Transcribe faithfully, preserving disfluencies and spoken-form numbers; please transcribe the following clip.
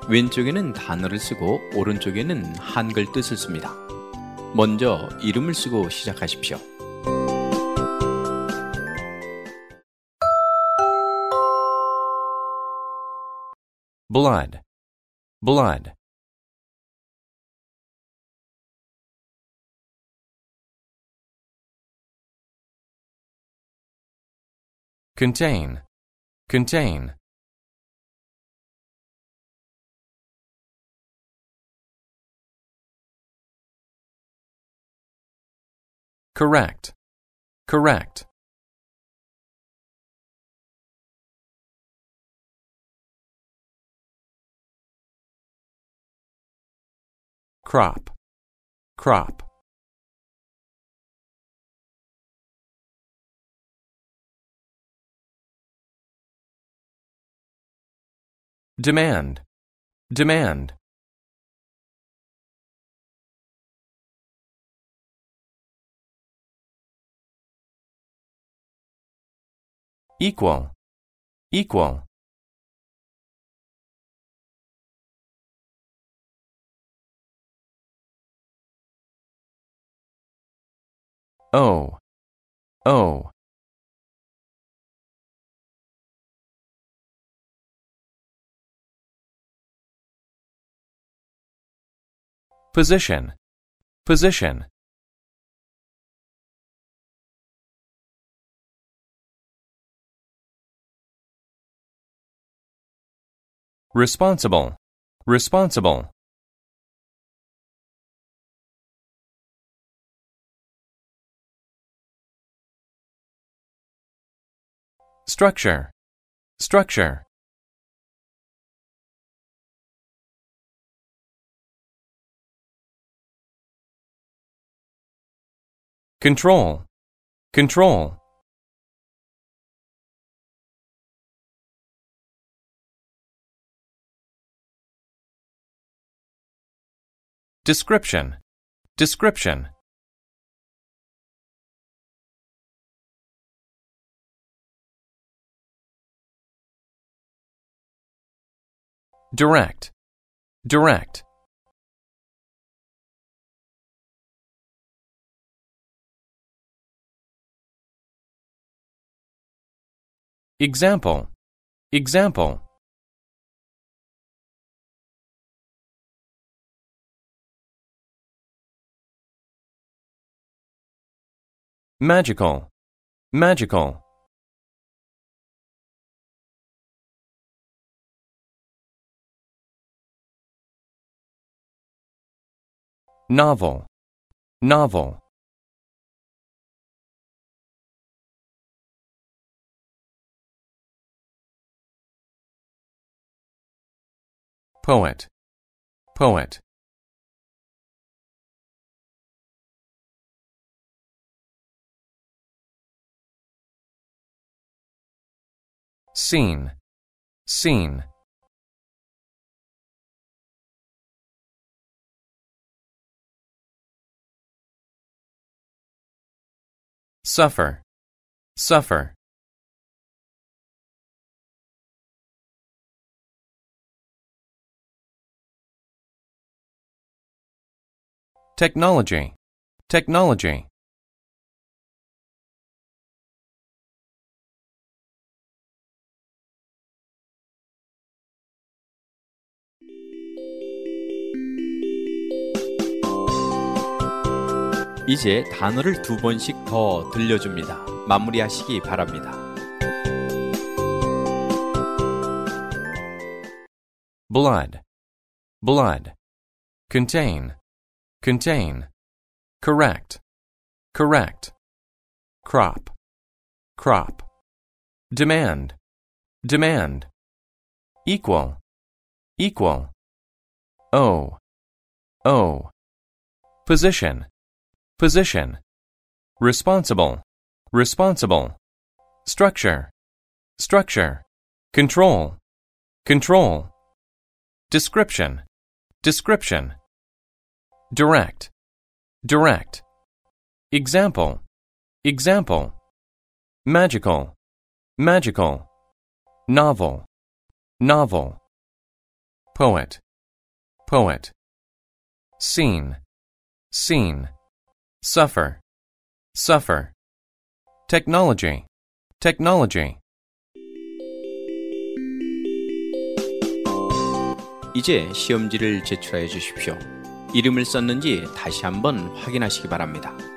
왼쪽에는 단어를 쓰고 오른쪽에는 한글 뜻을 씁니다. 먼저 이름을 쓰고 시작하십시오. blood, blood. contain, contain. correct, correct. crop, crop. demand, demand. equal, equal. oh, oh. position, position. responsible, responsible. structure, structure. control, control. description, description. direct, direct. example, example. magical, magical. novel, novel. poet, poet. scene, scene. suffer, suffer. technology, technology. 이제 단어를 두 번씩 더 들려줍니다. 마무리하시기 바랍니다. blood, blood. contain, contain. correct, correct. crop, crop. demand, demand. equal, equal. oh, oh. position, position. responsible, responsible. structure, structure. control, control. description, description. direct, direct. example, example. magical, magical. novel, novel. poet, poet. Scene, scene. Suffer, suffer. Technology, technology. 이제 시험지를 제출하여 주십시오. 이름을 썼는지 다시 한번 확인하시기 바랍니다.